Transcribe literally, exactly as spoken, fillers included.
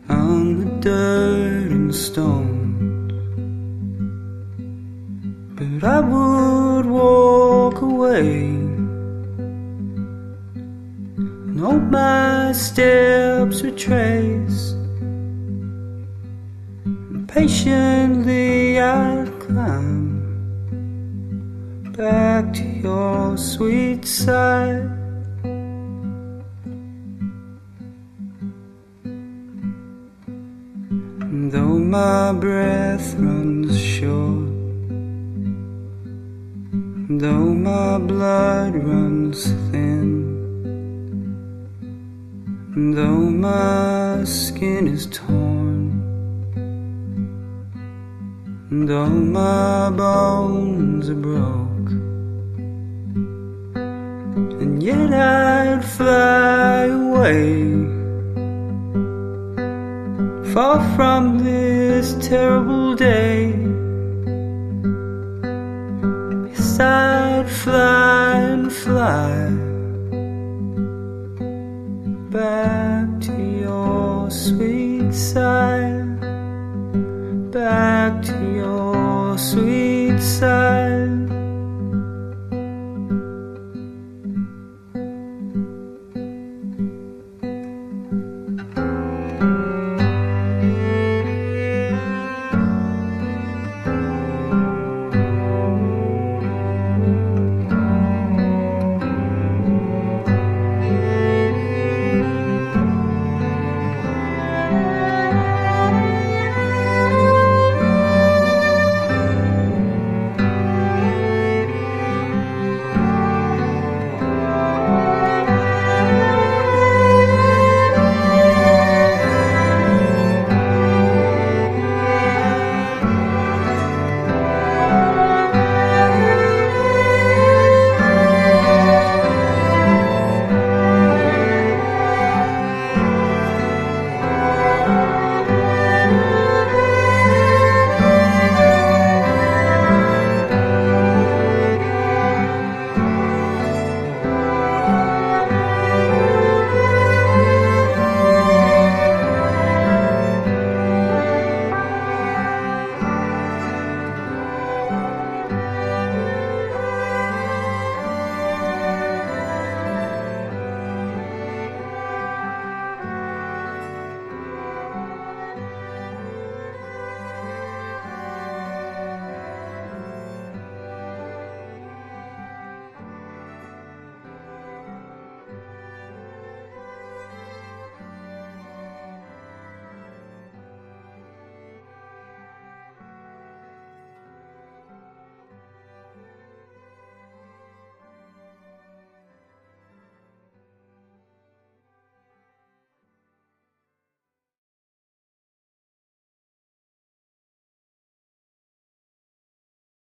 on the dirt and stones, but I would walk away and hope my steps retrace, and patiently I'd climb back to your sweet side. And though my breath runs short, and though my blood runs thin, and though my skin is torn, and though my bones are broke, and yet I'd fly away, far from this terrible day. Yes, I'd fly and fly back